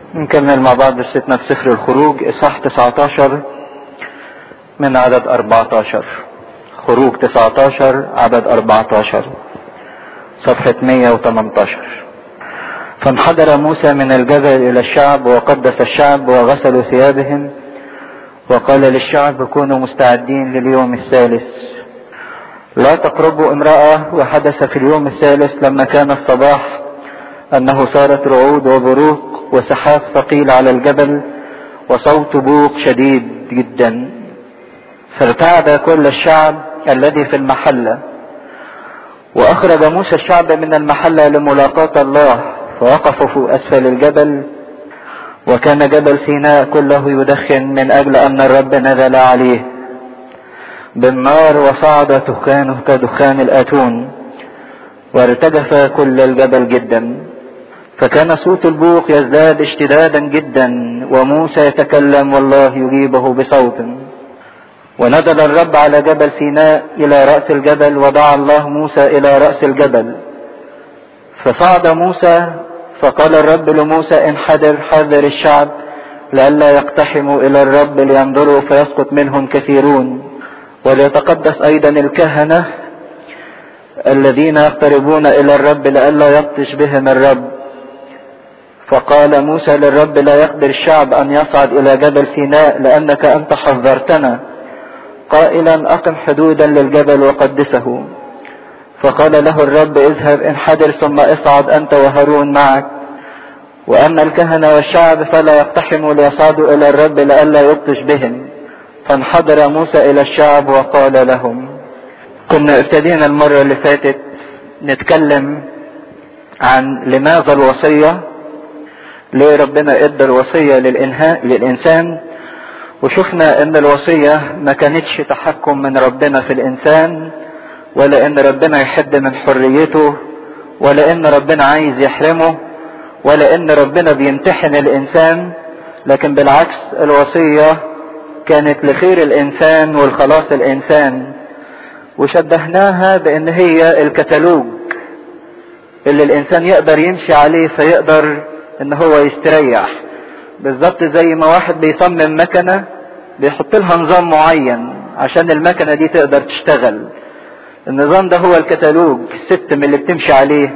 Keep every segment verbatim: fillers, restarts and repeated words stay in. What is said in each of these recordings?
نكمل مع بعض قصتنا في سفر الخروج اصحاح تسعة عشر من عدد أربعة عشر. خروج تسعة عشر عدد أربعة عشر صفحة مية وثمانية عشر. فانحدر موسى من الجبل الى الشعب وقدس الشعب وغسلوا ثيابهم وقال للشعب كونوا مستعدين لليوم الثالث لا تقربوا امرأة. وحدث في اليوم الثالث لما كان الصباح انه صارت رعود وبروق وسحاب ثقيل على الجبل وصوت بوق شديد جدا، فارتعد كل الشعب الذي في المحلة. واخرج موسى الشعب من المحلة لملاقاة الله فوقفوا في اسفل الجبل، وكان جبل سيناء كله يدخن من اجل ان الرب نزل عليه بالنار وصعد دخانه كدخان الاتون وارتجف كل الجبل جدا. فكان صوت البوق يزداد اشتدادا جدا وموسى يتكلم والله يجيبه بصوت. ونزل الرب على جبل سيناء الى رأس الجبل ودعا الله موسى الى رأس الجبل. فصعد موسى فقال الرب لموسى انحدر حذر الشعب لئلا يقتحموا الى الرب لينظروا فيسقط منهم كثيرون، وليتقدس ايضا الكهنة الذين يقتربون الى الرب لئلا يبطش بهم الرب. فقال موسى للرب لا يقدر الشعب ان يصعد الى جبل سيناء لانك انت حذرتنا قائلا اقم حدودا للجبل وقدسه. فقال له الرب اذهب انحدر ثم اصعد انت وهارون معك، واما الكهنة والشعب فلا يقتحموا ليصعدوا الى الرب لئلا يبطش بهم. فانحدر موسى الى الشعب وقال لهم. كنا ابتدينا المرة اللي فاتت نتكلم عن لماذا الوصية، ليه ربنا ادى الوصية للإنهاء للإنسان، وشفنا ان الوصية ما كانتش تحكم من ربنا في الإنسان، ولا ان ربنا يحد من حريته، ولا ان ربنا عايز يحرمه، ولا ان ربنا بيمتحن الإنسان، لكن بالعكس الوصية كانت لخير الإنسان والخلاص الإنسان. وشبهناها بان هي الكتالوج اللي الإنسان يقدر يمشي عليه فيقدر ان هو يستريح، بالظبط زي ما واحد بيصمم مكنة بيحط لها نظام معين عشان المكنة دي تقدر تشتغل. النظام ده هو الكتالوج، السيستم اللي بتمشي عليه،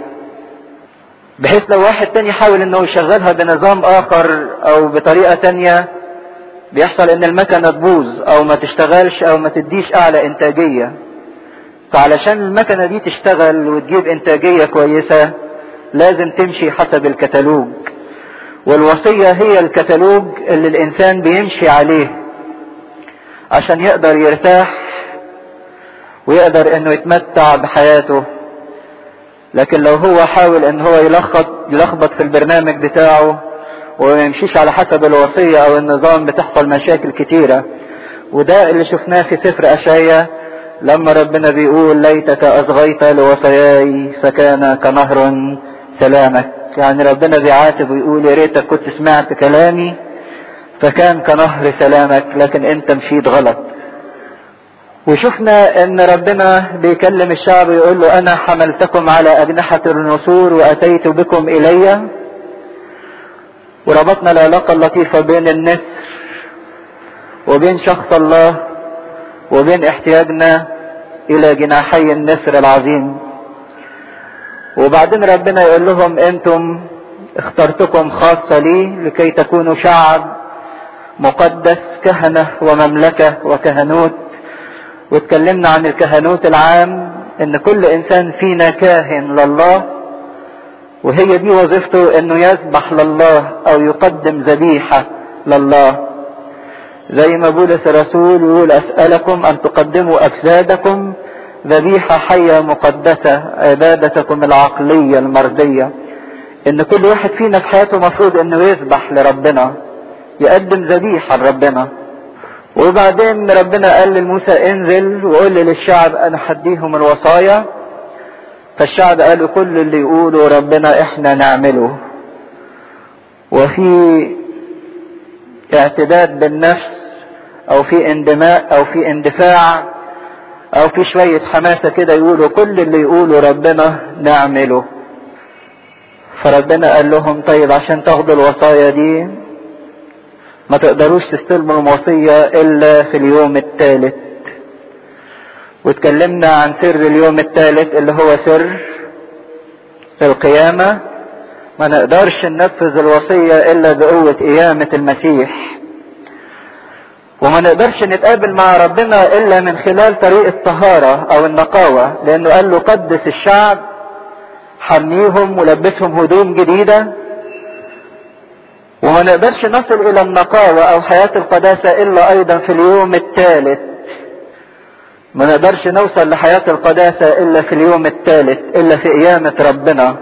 بحيث لو واحد تاني حاول انه يشغلها بنظام اخر او بطريقة تانية بيحصل ان المكنة تبوظ او ما تشتغلش او ما تديش اعلى انتاجية. فعلشان المكنة دي تشتغل وتجيب انتاجية كويسة لازم تمشي حسب الكتالوج، والوصية هي الكتالوج اللي الانسان بيمشي عليه عشان يقدر يرتاح ويقدر انه يتمتع بحياته. لكن لو هو حاول ان هو يلخبط يلخبط في البرنامج بتاعه وما يمشيش على حسب الوصية او النظام بتحصل مشاكل كتيرة. وده اللي شفناه في سفر اشعياء لما ربنا بيقول ليتك اصغيت لوصاياي فكان كنهر سلامك. يعني ربنا بيعاتب ويقول يا ريتك كنت سمعت كلامي فكان كنهر سلامك، لكن انت مشيت غلط. وشفنا ان ربنا بيكلم الشعب ويقول له انا حملتكم على اجنحة النسور واتيت بكم الي. وربطنا العلاقة اللطيفة بين النسر وبين شخص الله وبين احتياجنا الى جناحي النسر العظيم. وبعدين ربنا يقول لهم انتم اخترتكم خاصة لي لكي تكونوا شعب مقدس كهنة ومملكة وكهنوت. واتكلمنا عن الكهنوت العام ان كل انسان فينا كاهن لله، وهي دي وظيفته انه يذبح لله او يقدم ذبيحة لله. زي ما بولس الرسول يقول اسألكم ان تقدموا اجسادكم ذبيحة حية مقدسة عبادتكم العقلية المرضية. ان كل واحد فينا في حياته مفروض انه يذبح لربنا، يقدم ذبيحة لربنا. وبعدين ربنا قال لموسى انزل وقول للشعب انا حديهم الوصايا. فالشعب قالوا كل اللي يقولوا ربنا احنا نعمله. وفي اعتداد بالنفس او في اندماء او في اندفاع او في شوية حماسة كده يقولوا كل اللي يقولوا ربنا نعمله. فربنا قال لهم طيب عشان تاخدوا الوصايا دي ما تقدروش تستلموا الوصية الا في اليوم الثالث. واتكلمنا عن سر اليوم الثالث اللي هو سر القيامة. ما نقدرش ننفذ الوصية الا بقوة قيامة المسيح، وما نقدرش نتقابل مع ربنا الا من خلال طريق الطهارة او النقاوة، لانه قال له قدس الشعب، حميهم ولبسهم هدوم جديدة. وما نقدرش نصل الى النقاوة او حياة القداسة الا ايضا في اليوم الثالث. ما نقدرش نوصل لحياة القداسة الا في اليوم الثالث، الا في قيامة ربنا،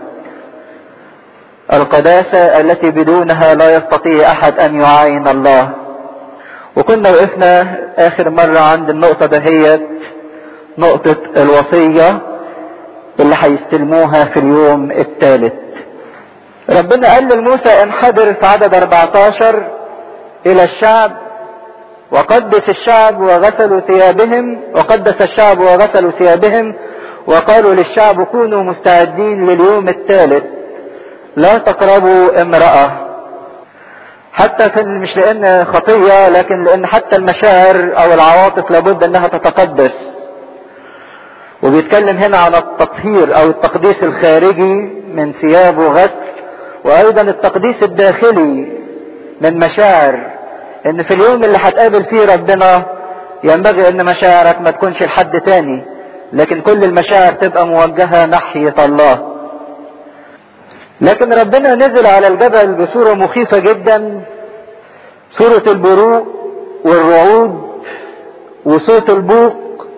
القداسة التي بدونها لا يستطيع احد ان يعاين الله. وكنا وقفنا اخر مرة عند النقطة دهيت، نقطة الوصية اللي هيستلموها في اليوم الثالث. ربنا قال لموسى انحدر في عدد أربعتاشر الى الشعب وقدس الشعب وغسلوا ثيابهم، وقدس الشعب وغسلوا ثيابهم وقالوا للشعب كونوا مستعدين لليوم الثالث، لا تقربوا امرأة. حتى كان مش لان خطية، لكن لان حتى المشاعر او العواطف لابد انها تتقدس. وبيتكلم هنا عن التطهير او التقديس الخارجي من ثياب وغسل، وايضا التقديس الداخلي من مشاعر، ان في اليوم اللي هتقابل فيه ربنا ينبغي ان مشاعرك ما تكونش لحد تاني، لكن كل المشاعر تبقى موجهة ناحية الله. لكن ربنا نزل على الجبل بصورة مخيفة جدا، صورة البروق والرعود وصوت البوق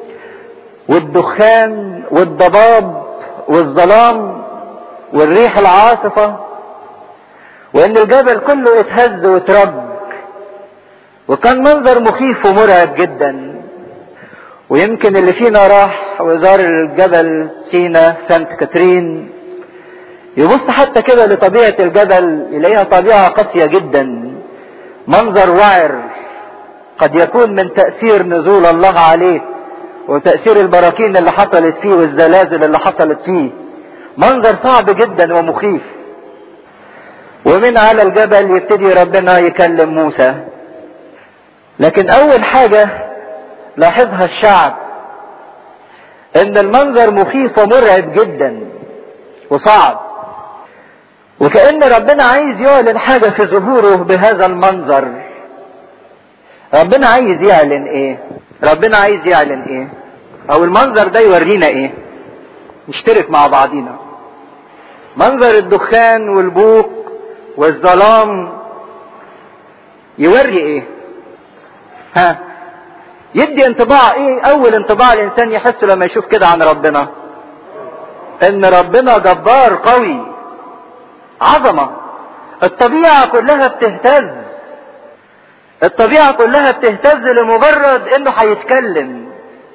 والدخان والضباب والظلام والريح العاصفة، وان الجبل كله اتهز واترج، وكان منظر مخيف ومرعب جدا. ويمكن اللي فينا راح وزار الجبل سينا سانت كاترين يبص حتى كده لطبيعة الجبل يلاقيها طبيعة قاسية جدا، منظر وعر قد يكون من تأثير نزول الله عليه وتأثير البراكين اللي حصلت فيه والزلازل اللي حصلت فيه، منظر صعب جدا ومخيف. ومن على الجبل يبتدي ربنا يكلم موسى. لكن اول حاجة لاحظها الشعب ان المنظر مخيف ومرعب جدا وصعب، وكأن ربنا عايز يعلن حاجة في ظهوره بهذا المنظر. ربنا عايز يعلن ايه؟ ربنا عايز يعلن ايه؟ او المنظر ده يورينا ايه؟ نشترك مع بعضينا. منظر الدخان والبوق والظلام يوري ايه؟ ها؟ يدي انطباع ايه؟ اول انطباع الانسان يحسه لما يشوف كده عن ربنا ان ربنا جبار قوي، عظمة. الطبيعة كلها بتهتز، الطبيعة كلها بتهتز لمجرد انه هيتكلم.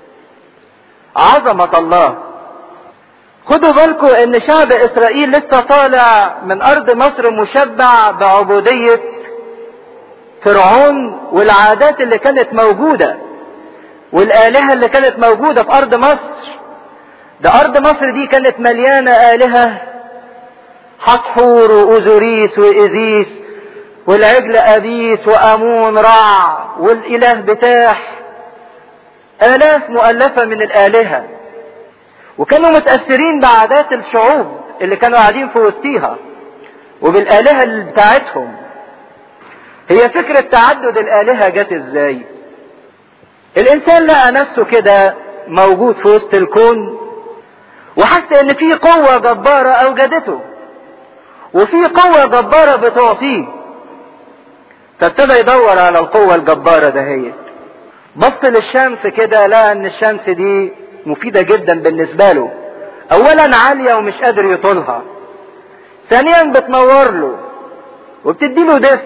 عظمة الله. خدوا بالكم ان شعب اسرائيل لسه طالع من ارض مصر مشبع بعبودية فرعون والعادات اللي كانت موجودة والآلهة اللي كانت موجودة في ارض مصر. ده ارض مصر دي كانت مليانة آلهة، حتحور وأوزوريس وإيزيس والعجل أبيس وأمون رع والإله بتاح، آلاف مؤلفة من الآلهة. وكانوا متأثرين بعادات الشعوب اللي كانوا قاعدين في وسطيها وبالآلهة اللي بتاعتهم. هي فكرة تعدد الآلهة جت ازاي؟ الإنسان لقى نفسه كده موجود في وسط الكون وحس ان في قوة جبارة أوجدته وفي قوة جبارة بتعطيه، فابتدى يدور على القوة الجبارة دهيت. بص للشمس كده لقى ان الشمس دي مفيدة جدا بالنسبة له. اولا عالية ومش قادر يطولها، ثانيا بتنور له وبتدي له دفء،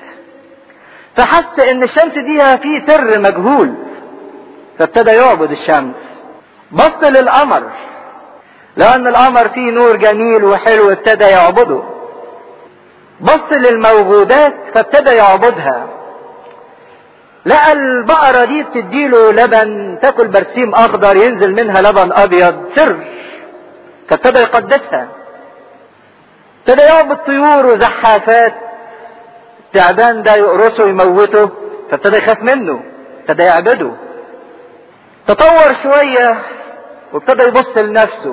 فحس ان الشمس دي في سر مجهول فابتدى يعبد الشمس. بص للقمر لان القمر فيه نور جميل وحلو ابتدى يعبده. بص للموجودات فابتدى يعبدها. لقى البقرة دي بتديله لبن، تاكل برسيم اخضر ينزل منها لبن ابيض، سر، فابتدى يقدسها. ابتدى يعبد طيور وزحافات، التعبان ده يقرصه ويموته، فابتدى يخاف منه، ابتدى يعبده. تطور شوية وابتدى يبص لنفسه،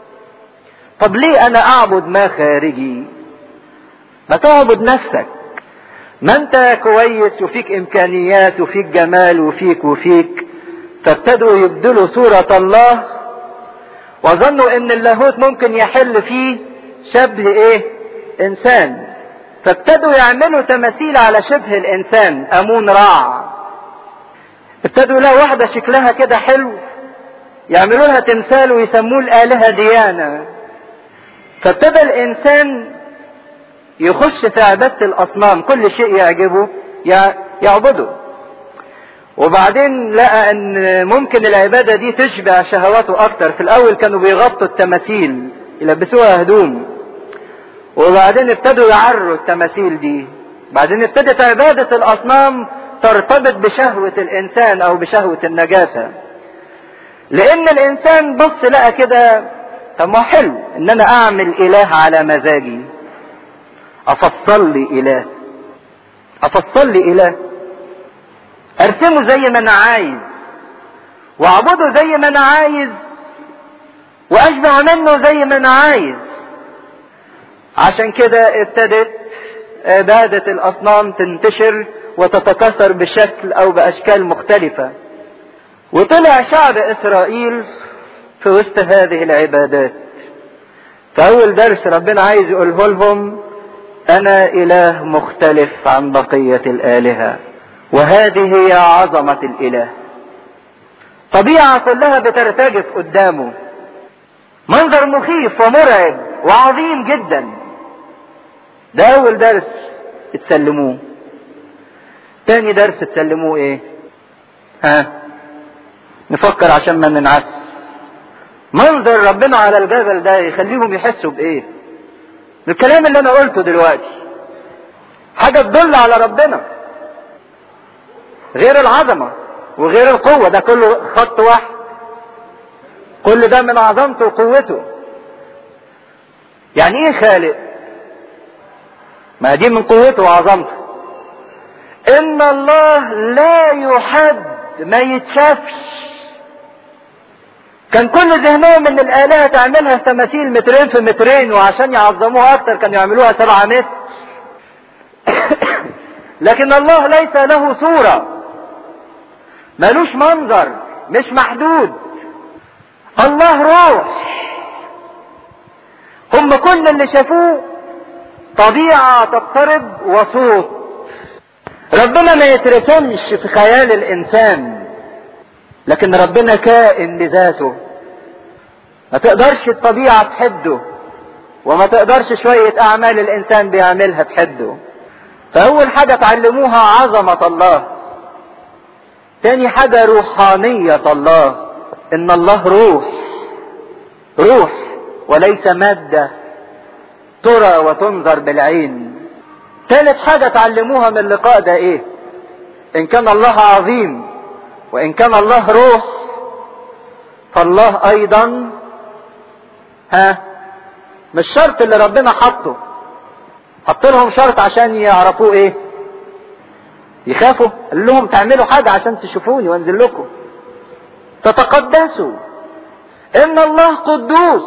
طب ليه انا اعبد ما خارجي؟ ما تعبد نفسك، ما انت كويس وفيك امكانيات وفيك جمال وفيك وفيك. فابتدوا يبدلوا صورة الله وظنوا ان اللاهوت ممكن يحل فيه شبه ايه؟ انسان. فابتدوا يعملوا تماثيل على شبه الانسان، امون رع. ابتدوا لها واحدة شكلها كده حلو يعملوا لها تمثال ويسموه الالهة ديانة. فابتدى الانسان يخش في عبادة الاصنام، كل شيء يعجبه يعبده. وبعدين لقى ان ممكن العبادة دي تشبع شهواته اكتر. في الاول كانوا بيغطوا التماثيل يلبسوها هدوم، وبعدين ابتدوا يعروا التماثيل دي. بعدين ابتدت عبادة الاصنام ترتبط بشهوة الانسان او بشهوة النجاسة، لان الانسان بص لقى كده، طب ما حلو ان انا اعمل اله على مزاجي، افصل لي اله، افصل لي اله ارسمه زي ما انا عايز واعبده زي ما انا عايز واشبع منه زي ما انا عايز. عشان كده ابتدت عبادة الاصنام تنتشر وتتكاثر بشكل او باشكال مختلفة. وطلع شعب اسرائيل في وسط هذه العبادات. فاول درس ربنا عايز يقوله لهم، انا اله مختلف عن بقية الالهة، وهذه هي عظمة الاله. طبيعة كلها بترتجف قدامه، منظر مخيف ومرعب وعظيم جدا. ده اول درس اتسلموه. تاني درس اتسلموه ايه؟ ها نفكر عشان ما ننعس. منظر ربنا على الجبل ده يخليهم يحسوا بايه؟ الكلام اللي انا قلته دلوقتي حاجة تدل على ربنا، غير العظمة وغير القوة، ده كله خط واحد، كل ده من عظمته وقوته. يعني ايه خالق؟ ما دي من قوته وعظمته. ان الله لا يحد، ما يتشافش. كان كل ذهنهم ان الالهة تعملها تماثيل مترين في مترين، وعشان يعظموها اكتر كانوا يعملوها سبعة متر. لكن الله ليس له صورة، ملوش منظر، مش محدود. الله روح. هم كل اللي شافوه طبيعة تضطرب وصوت. ربنا ما يترسمش في خيال الانسان، لكن ربنا كائن بذاته. ما تقدرش الطبيعة تحده، وما تقدرش شوية اعمال الانسان بيعملها تحده. فاول حاجة تعلموها عظمة الله. تاني حاجة روحانية الله، ان الله روح، روح وليس مادة ترى وتنظر بالعين. ثالث حاجة تعلموها من اللقاء ده ايه؟ ان كان الله عظيم وان كان الله روح، فالله ايضا ها مش شرط اللي ربنا حطه. حط لهم شرط عشان يعرفوه ايه؟ يخافوا. قال لهم تعملوا حاجة عشان تشوفوني وانزل لكم. تتقدسوا. ان الله قدوس،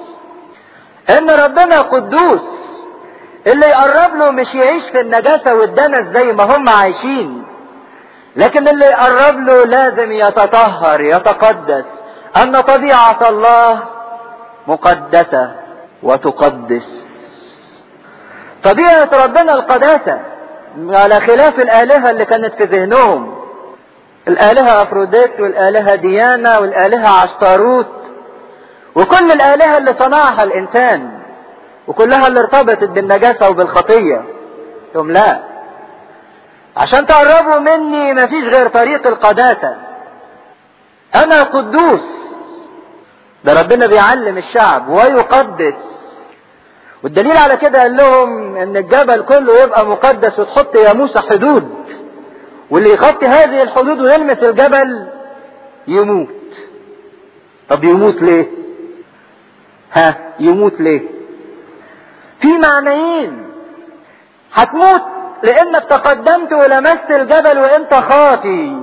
ان ربنا قدوس. اللي يقرب له مش يعيش في النجاسة والدنس زي ما هم عايشين، لكن اللي يقرب له لازم يتطهر يتقدس. ان طبيعة الله مقدسة وتقدس. طبيعة ربنا القداسة، على خلاف الآلهة اللي كانت في ذهنهم. الآلهة أفروديت والآلهة ديانا والآلهة عشتاروت وكل الآلهة اللي صنعها الإنسان، وكلها اللي ارتبطت بالنجاسة وبالخطية. ثم لا، عشان تقربوا مني مفيش غير طريق القداسة. أنا قدوس. ده ربنا بيعلم الشعب ويقدس. والدليل على كده قال لهم ان الجبل كله يبقى مقدس، وتحط يا موسى حدود، واللي يخطي هذه الحدود ويلمس الجبل يموت. طب يموت ليه؟ ها يموت ليه؟ في معنيين. هتموت لانك تقدمت ولمست الجبل وانت خاطي،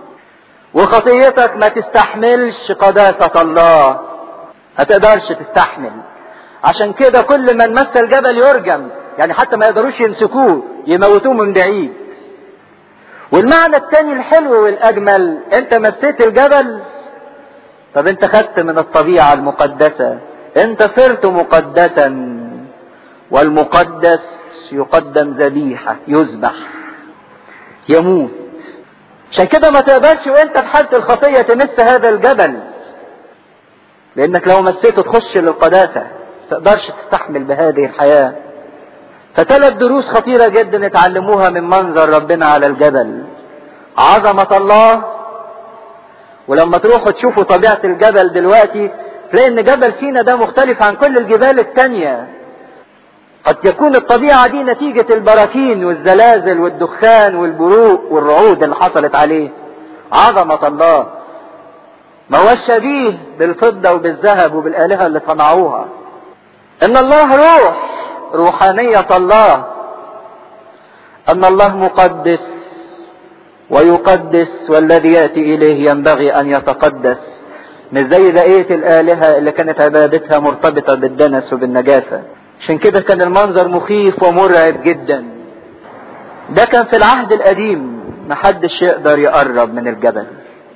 وخطيتك ما تستحملش قداسة الله، ما تقدرش تستحمل. عشان كده كل من مس الجبل يرجم، يعني حتى ما يقدروش يمسكوه، يموتوه من بعيد. والمعنى الثاني الحلو والاجمل، انت مسيت الجبل، طب انت خدت من الطبيعة المقدسة، انت صرت مقدسا، والمقدس يقدم ذبيحة، يذبح، يموت. عشان كده ما تقدرش وانت في حالة الخطية تمس هذا الجبل، لانك لو مسيته تخش للقداسة، ما تقدرش تستحمل بهذه الحياة. فثلاث دروس خطيرة جدا اتعلموها من منظر ربنا على الجبل: عظمة الله. ولما تروحوا تشوفوا طبيعة الجبل دلوقتي تلاقي ان جبل سينا ده مختلف عن كل الجبال التانية. قد يكون الطبيعة دي نتيجة البراكين والزلازل والدخان والبروق والرعود اللي حصلت عليه. عظمة الله ما هو شبيه بالفضة وبالذهب وبالآلهة اللي صنعوها. ان الله روح، روحانية الله، ان الله مقدس ويقدس، والذي يأتي اليه ينبغي ان يتقدس. مش زي بقية الآلهة اللي كانت عبادتها مرتبطة بالدنس وبالنجاسة. عشان كده كان المنظر مخيف ومرعب جدا. ده كان في العهد القديم، محدش يقدر يقرب من الجبل.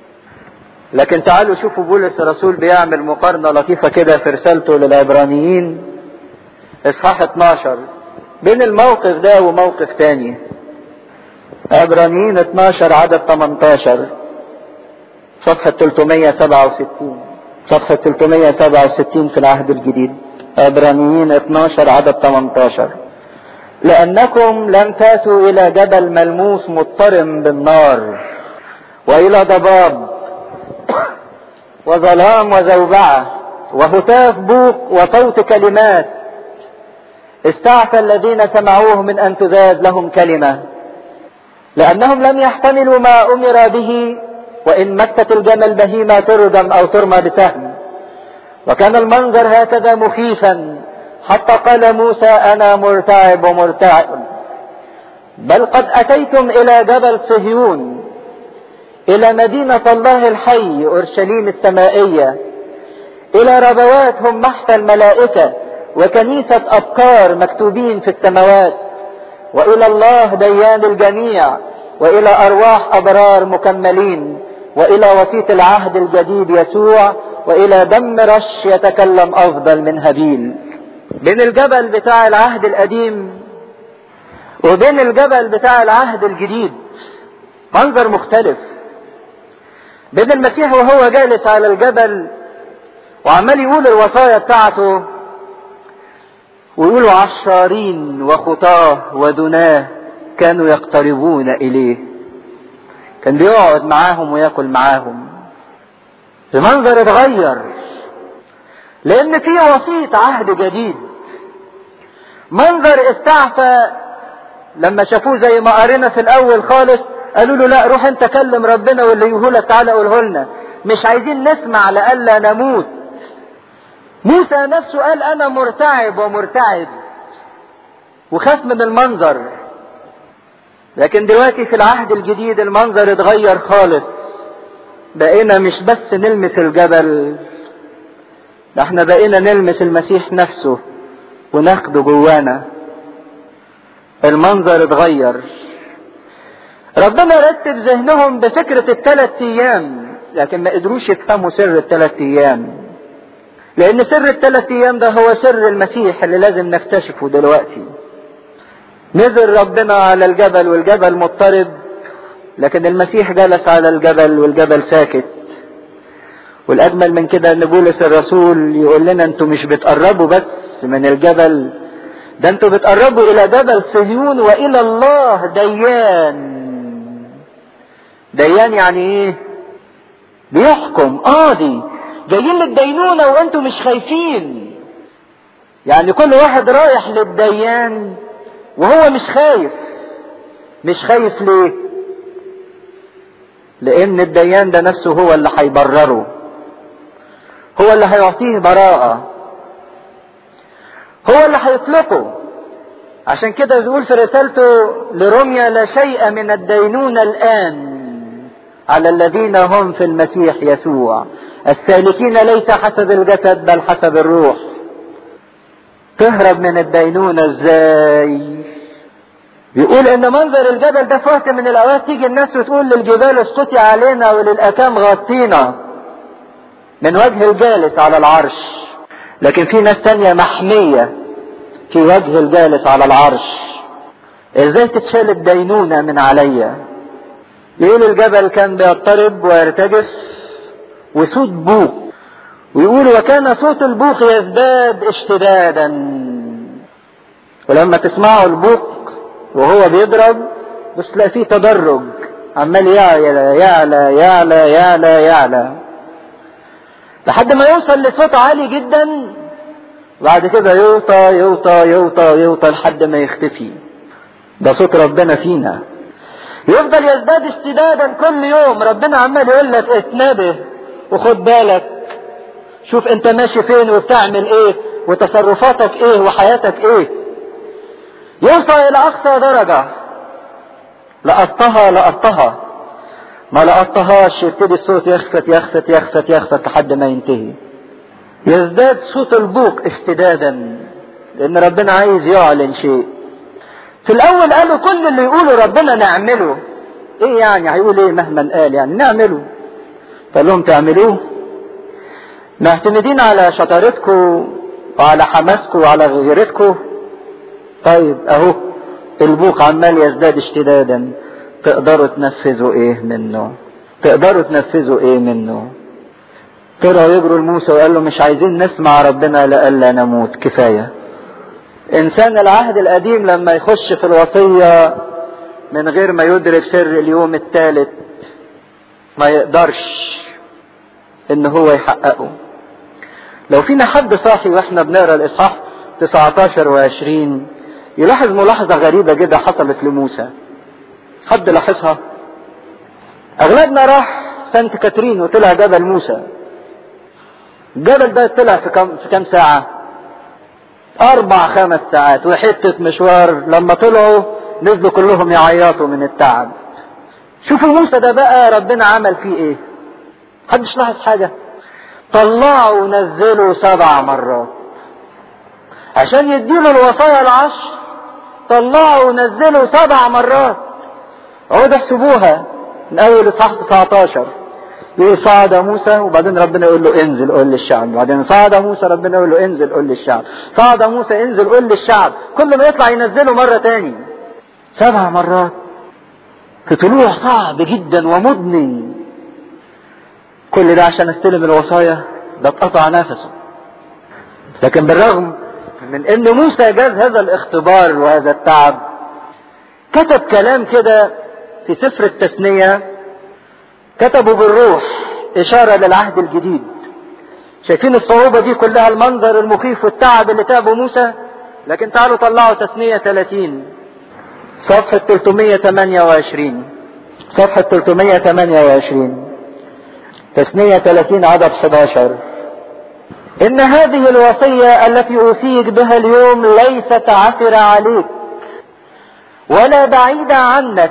لكن تعالوا شوفوا بولس الرسول بيعمل مقارنة لطيفة كده في رسالته للعبرانيين اصحاح اتناشر بين الموقف ده وموقف تاني. عبرانيين اتناشر عدد تمنتاشر، صفحة ثلاثمية وسبعة وستين، صفحة ثلاثمية وسبعة وستين في العهد الجديد. عبرانيين اتناشر عدد تمنتاشر: لأنكم لم تأتوا إلى جبل ملموس مضطرم بالنار، وإلى ضباب وظلام وزوبعة وهتاف بوق وصوت كلمات، استعفى الذين سمعوه من أن تزاد لهم كلمة، لأنهم لم يحتملوا ما أمر به، وإن مست الجمل بهيمة ترجم أو ترمى بسهم. وكان المنظر هكذا مخيفا حتى قال موسى: أنا مرتعب ومرتعب. بل قد أتيتم إلى جبل صهيون، إلى مدينة الله الحي أورشليم السمائية، إلى ربوات هم محفى الملائكة وكنيسة أبكار مكتوبين في السماوات، وإلى الله ديان الجميع، وإلى أرواح أبرار مكملين، وإلى وسيط العهد الجديد يسوع، وإلى دم رش يتكلم أفضل من هابيل. بين الجبل بتاع العهد القديم وبين الجبل بتاع العهد الجديد منظر مختلف. بين المسيح وهو جالس على الجبل وعمال يقول الوصايا بتاعته، ويقولوا عشارين وخطاه ودناه كانوا يقتربون إليه، كان بيقعد معاهم ويأكل معاهم. المنظر اتغير لأن في وسيط عهد جديد. منظر استعفى لما شافوه زي ما قرينا في الأول خالص، قالوا له: لا، روح انت كلم ربنا واللي يقولك تعالى قوله لنا، مش عايزين نسمع لألا نموت. موسى نفسه قال: أنا مرتعب ومرتعب، وخاف من المنظر. لكن دلوقتي في العهد الجديد المنظر اتغير خالص، بقينا مش بس نلمس الجبل، ده احنا بقينا نلمس المسيح نفسه وناخده جوانا. المنظر اتغير. ربنا رتب ذهنهم بفكرة الثلاث ايام، لكن ما قدروش يفهموا سر الثلاث ايام، لان سر الثلاث ايام ده هو سر المسيح اللي لازم نكتشفه دلوقتي. نزل ربنا على الجبل والجبل مضطرب، لكن المسيح جلس على الجبل والجبل ساكت. والاجمل من كده ان بولس الرسول يقول لنا: انتوا مش بتقربوا بس من الجبل، ده انتوا بتقربوا الى جبل صهيون والى الله ديان. ديان يعني ايه؟ بيحكم، قاضي، جايين للدينونة وانتوا مش خايفين. يعني كل واحد رايح للديان وهو مش خايف. مش خايف ليه؟ لان الديان ده نفسه هو اللي هيبرره، هو اللي هيعطيه براءة، هو اللي هيطلقه. عشان كده بيقول في رسالته لروميا: لا شيء من الدينونة الآن على الذين هم في المسيح يسوع السالكين ليس حسب الجسد بل حسب الروح. تهرب من الدينونة ازاي؟ بيقول ان منظر الجبل ده في وقت من الاوقات تيجي الناس وتقول للجبال اسقطي علينا وللاكام غطينا من وجه الجالس على العرش، لكن في ناس تانية محمية في وجه الجالس على العرش. ازاي تتشال الدينونة من عليا؟ يقول الجبل كان بيضطرب ويرتجف وصوت بوق، ويقول وكان صوت البوق يزداد اشتدادا. ولما تسمعوا البوق وهو بيضرب بس تلاقي فيه تدرج عمال يعلى يعلى يعلى يعلى يعلى لحد ما يوصل لصوت عالي جدا، بعد كده يوطى يوطى يوطى يوطى لحد ما يختفي. ده صوت ربنا فينا، يفضل يزداد اشتدادا كل يوم. ربنا عمال يقول لك اتنبه وخد بالك، شوف انت ماشي فين وبتعمل ايه وتصرفاتك ايه وحياتك ايه. يوصل الى اقصى درجة، لقطها لقطها ما لقطهاش يبتدي الصوت يخفت يخفت يخفت يخفت لحد ما ينتهي. يزداد صوت البوق اشتدادا لان ربنا عايز يعلن شيء. في الاول قالوا كل اللي يقولوا ربنا نعمله. ايه يعني هيقول ايه مهما قال يعني نعمله؟ قال لهم تعملوه؟ معتمدين على شطارتكم وعلى حماسكم وعلى غيرتكم؟ طيب اهو البوق عمال يزداد اشتدادا، تقدروا تنفذوا ايه منه؟ تقدروا تنفذوا ايه منه؟ طلعوا يجروا لموسى وقال له مش عايزين نسمع ربنا لألا نموت، كفاية. انسان العهد القديم لما يخش في الوصية من غير ما يدرك سر اليوم الثالث ما يقدرش ان هو يحققه. لو فينا حد صاحي واحنا بنقرا الاصحاح تسعتاشر وعشرين يلاحظ ملاحظة غريبة جدا حصلت لموسى. حد لاحظها؟ اغلبنا راح سانت كاترين وطلع جبل موسى. الجبل ده طلع في كم في كم ساعة؟ اربع خمس ساعات وحتة مشوار. لما طلعوا نزلوا كلهم يعيطوا من التعب. شوفوا موسى ده بقى ربنا عمل فيه ايه. حدش لاحظ حاجة؟ طلعوا ونزلوا سبع مرات عشان يديله الوصايا العشر. طلعوا ونزلوا سبع مرات. اقعدوا احسبوها من اول اصحاح تسعتاشر. يقول صعد موسى وبعدين ربنا يقول له انزل قول للشعب، بعدين صعد موسى ربنا يقول له انزل قول للشعب، صعد موسى انزل قول للشعب، كل ما يطلع ينزله مرة تاني. سبع مرات في طلوع صعب جدا ومدني. كل ده عشان استلم الوصايا؟ ده اتقطع نفسه. لكن بالرغم من ان موسى جاز هذا الاختبار وهذا التعب، كتب كلام كده في سفر التثنية، كتبوا بالروح اشارة للعهد الجديد. شايفين الصعوبة دي كلها، المنظر المخيف والتعب اللي تعبه موسى؟ لكن تعالوا طلعوا تثنية ثلاثين صفحة ثلاثمية وثمانية وعشرين. صفحة ثلاثمية وثمانية وعشرين تثنية ثلاثين عدد حداشر. إن هذه الوصية التي أوصيك بها اليوم ليست عسرة عليك ولا بعيدة عنك،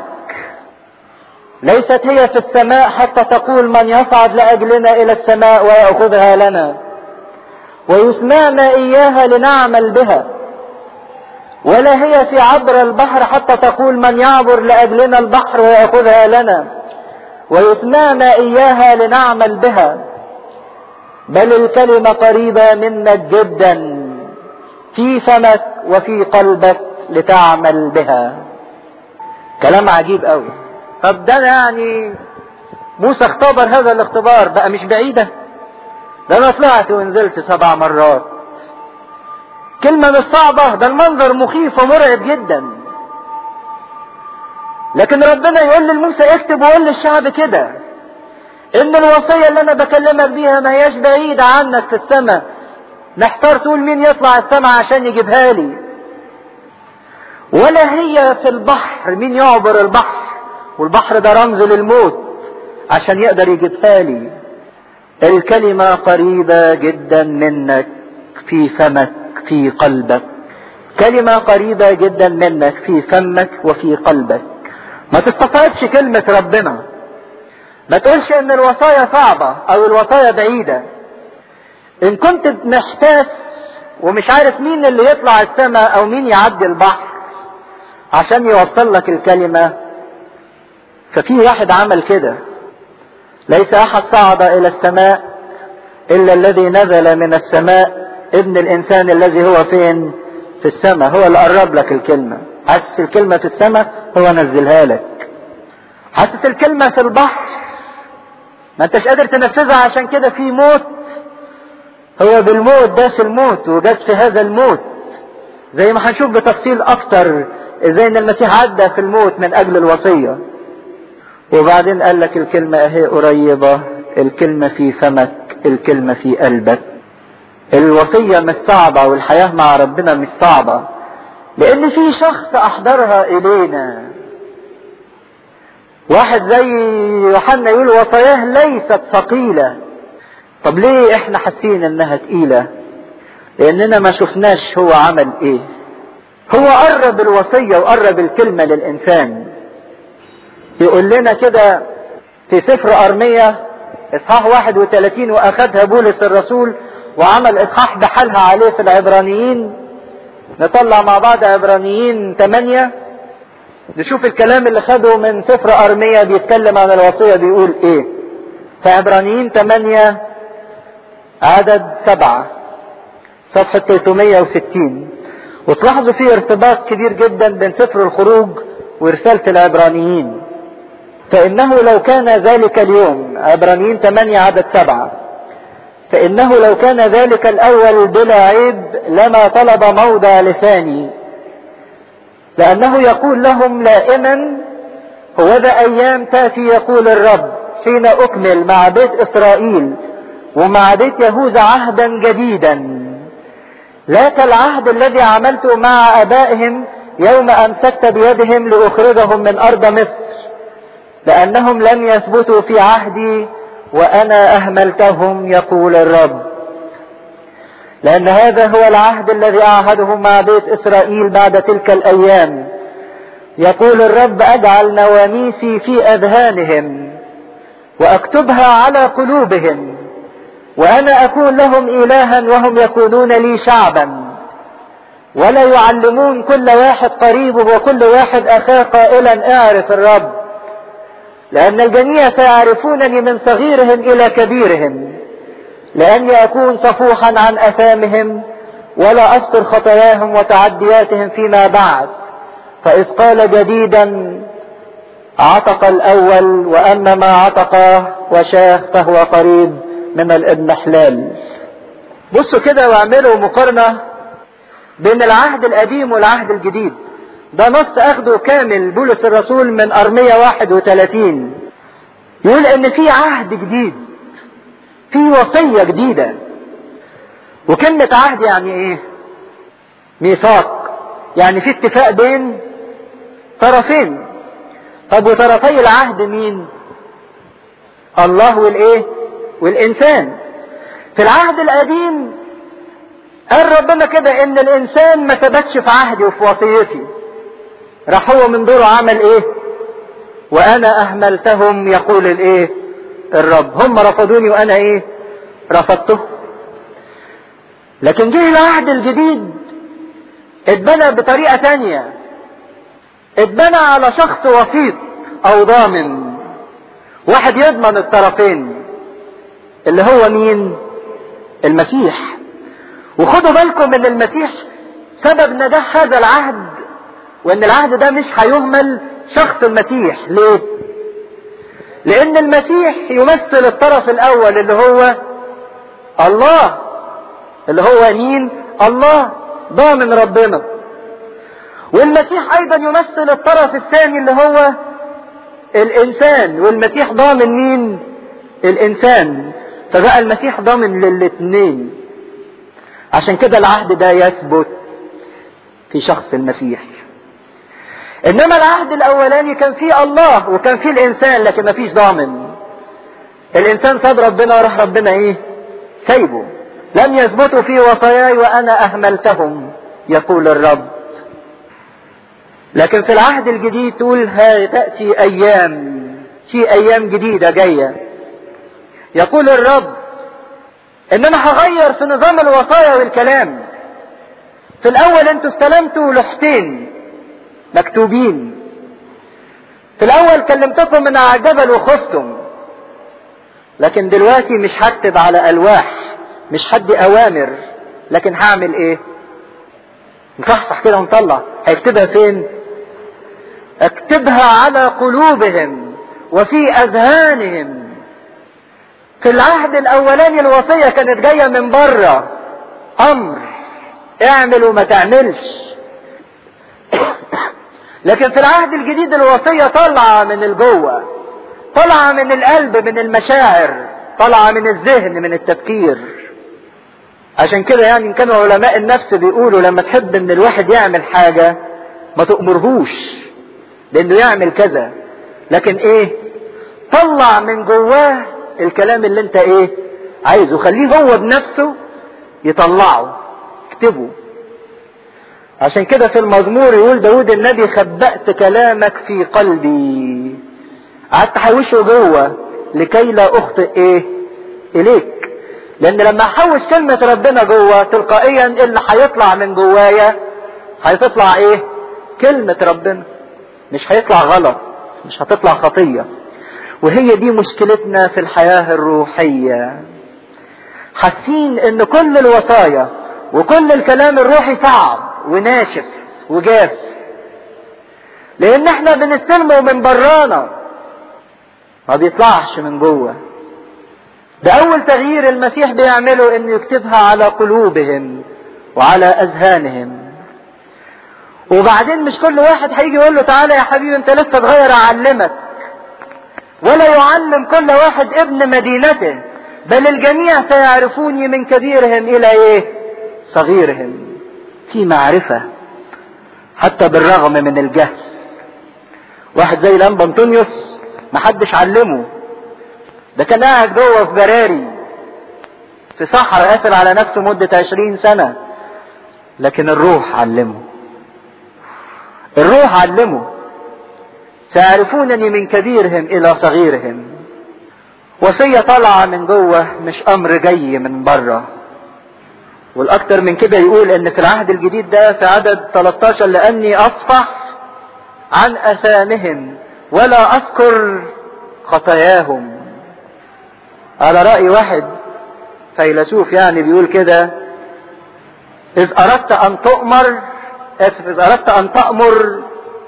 ليست هي في السماء حتى تقول من يصعد لأجلنا إلى السماء ويأخذها لنا ويسمعنا إياها لنعمل بها، ولا هي في عبر البحر حتى تقول من يعبر لأجلنا البحر ويأخذها لنا ويسمعنا إياها لنعمل بها، بل الكلمة قريبة منك جدا في فمك وفي قلبك لتعمل بها. كلام عجيب قوي. طب ده يعني موسى اختبر هذا الاختبار بقى مش بعيدة؟ ده انا طلعت ونزلت سبع مرات. كلمة مش صعبة، ده المنظر مخيف ومرعب جدا. لكن ربنا يقول لموسى اكتب وقول للشعب كده ان الوصية اللي انا بكلمك بيها ما هياش بعيدة عنك في السماء. نحتار تقول مين يطلع السماء عشان يجيبها لي، ولا هي في البحر مين يعبر البحر، والبحر ده رمز للموت عشان يقدر يجيبها لي. الكلمة قريبة جدا منك في فمك في قلبك. كلمة قريبة جدا منك في فمك وفي قلبك. ما تستطردش كلمة ربنا. ما تقولش ان الوصايا صعبة او الوصايا بعيدة. ان كنت محتاس ومش عارف مين اللي يطلع السماء او مين يعدي البحر عشان يوصل لك الكلمة، ففي واحد عمل كده. ليس احد صعد الى السماء الا الذي نزل من السماء، ابن الانسان الذي هو فين؟ في السماء. هو اللي قرب لك الكلمة. حاسس الكلمة في السماء، هو نزلها لك. حاسس الكلمة في البحر، ما انتش قادر تنفذها عشان كده في موت، هو بالموت داس الموت وجات في هذا الموت. زي ما هنشوف بتفصيل اكتر ازاي ان المسيح عدى في الموت من اجل الوصية. وبعدين قال لك الكلمة اهي قريبة، الكلمة في فمك، الكلمة في قلبك. الوصية مش صعبة والحياة مع ربنا مش صعبة، لان في شخص احضرها الينا. واحد زي يوحنا يقول وصاياه ليست ثقيلة. طب ليه احنا حاسين انها تقيلة؟ لاننا ما شفناش هو عمل ايه. هو قرب الوصية وقرب الكلمة للانسان. يقول لنا كده في سفر ارمية اصحاح واحد وثلاثين، واخدها بولس الرسول وعمل اصحاح بحالها عليه في العبرانيين. نطلع مع بعض عبرانيين ثمانية نشوف الكلام اللي خده من سفر ارمية بيتكلم عن الوصية بيقول ايه. في عبرانيين ثمانية عدد سبعة صفحة ثلاثمية وستين. وتلاحظوا فيه ارتباط كبير جدا بين سفر الخروج ورسالة العبرانيين. فإنه لو كان ذلك اليوم، عبرانيين ثمانية عدد سبعة، فإنه لو كان ذلك الأول بلا عيب لما طلب موضع لساني، لأنه يقول لهم لائما هوذا أيام تأتي يقول الرب حين أكمل مع بيت إسرائيل ومع بيت يهوذا عهدا جديدا، لا كالعهد الذي عملته مع آبائهم يوم أمسكت بيدهم لأخرجهم من أرض مصر، لأنهم لم يثبتوا في عهدي وأنا أهملتهم يقول الرب. لأن هذا هو العهد الذي أعهده مع بيت إسرائيل بعد تلك الأيام، يقول الرب أجعل نواميسي في أذهانهم وأكتبها على قلوبهم، وأنا أكون لهم إلها وهم يكونون لي شعبا، ولا يعلمون كل واحد قريبه وكل واحد أخاه قائلا اعرف الرب، لأن الجميع سيعرفونني من صغيرهم إلى كبيرهم، لأني أكون صفوحا عن أثامهم ولا أستر خطاياهم وتعدياتهم فيما بعد. فإذ قال جديدا عتق الأول، وأما ما عتقه وشاه فهو قريب من الإضمحلال. بصوا كده واعملوا مقارنة بين العهد القديم والعهد الجديد. ده نص أخده كامل بولس الرسول من أرمية واحد وثلاثين، يقول إن في عهد جديد، في وصية جديدة. وكلمة عهد يعني ايه؟ ميثاق، يعني في اتفاق بين طرفين. طب وطرفي العهد مين؟ الله والايه؟ والانسان. في العهد القديم قال ربنا كده ان الانسان ما ثبتش في عهدي وفي وصيتي، راح هو من دوره عمل ايه؟ وانا اهملتهم يقول الايه؟ الرب. هم رفضوني وانا ايه؟ رفضته. لكن جه العهد الجديد اتبنى بطريقة تانية، اتبنى على شخص وسيط او ضامن، واحد يضمن الطرفين اللي هو مين؟ المسيح. وخدوا بالكم ان المسيح سبب نجاح هذا العهد، وان العهد ده مش هيهمل شخص المسيح. ليه؟ لان المسيح يمثل الطرف الاول اللي هو الله، اللي هو مين؟ الله ضامن ربنا. والمسيح ايضا يمثل الطرف الثاني اللي هو الانسان، والمسيح ضامن مين؟ الانسان. فبقى المسيح ضامن للاثنين. عشان كده العهد ده يثبت في شخص المسيح. انما العهد الاولاني كان فيه الله وكان فيه الانسان، لكن ما فيش ضامن. الانسان ساب ربنا وراح ربنا ايه؟ سايبه. لم يثبتوا في وصاياي وانا اهملتهم يقول الرب. لكن في العهد الجديد تقول ها تأتي ايام، في ايام جديدة جاية. يقول الرب ان انا هغير في نظام الوصايا والكلام. في الاول انتوا استلمتوا لوحتين مكتوبين، في الاول كلمتكم من على الجبل وخفتم، لكن دلوقتي مش هكتب على الواح، مش هدي اوامر، لكن هعمل ايه؟ نصحصح كده ونطلع. هيكتبها فين؟ اكتبها على قلوبهم وفي اذهانهم. في العهد الاولاني الوصية كانت جاية من بره، امر اعمل وما تعملش. لكن في العهد الجديد الوصية طالعة من الجوه، طالعة من القلب، من المشاعر، طالعة من الذهن، من التفكير. عشان كده يعني كانوا علماء النفس بيقولوا لما تحب ان الواحد يعمل حاجة ما تأمرهوش لانه يعمل كذا، لكن ايه؟ طلع من جواه الكلام اللي انت ايه عايزه، خليه هو بنفسه يطلعه، اكتبه. عشان كده في المزمور يقول داود النبي خبأت كلامك في قلبي، قعدت احوشه جوه لكي لا اخطئ ايه اليك. لان لما احوش كلمة ربنا جوه تلقائيا اللي هيطلع من جوايا هيطلع ايه؟ كلمة ربنا، مش هيطلع غلط، مش هتطلع خطية. وهي دي مشكلتنا في الحياة الروحية، حاسين ان كل الوصايا وكل الكلام الروحي صعب وناشف وجاف، لان احنا بنستلمه من برانا ما بيطلعش من جوه. ده اول تغيير المسيح بيعمله انه يكتبها على قلوبهم وعلى اذهانهم. وبعدين مش كل واحد هيجي يقول له تعالى يا حبيبي انت لسه صغير اعلمك، ولا يعلم كل واحد ابن مدينته، بل الجميع سيعرفوني من كبيرهم الى ايه؟ صغيرهم. في معرفة حتى بالرغم من الجهل. واحد زي الانبا انطونيوس محدش علمه، ده كان قاعد جوه في براري في صحراء قافل على نفسه مدة عشرين سنة، لكن الروح علمه، الروح علمه سيعرفونني من كبيرهم الى صغيرهم. وصية طالعة من جوه مش امر جاي من بره. والاكتر من كده يقول ان في العهد الجديد ده في عدد ثلاثة عشر لاني اصفح عن اثامهم ولا اذكر خطاياهم. على رأي واحد فيلسوف يعني بيقول كده: اذ اردت ان تؤمر اسف اذ اردت ان تأمر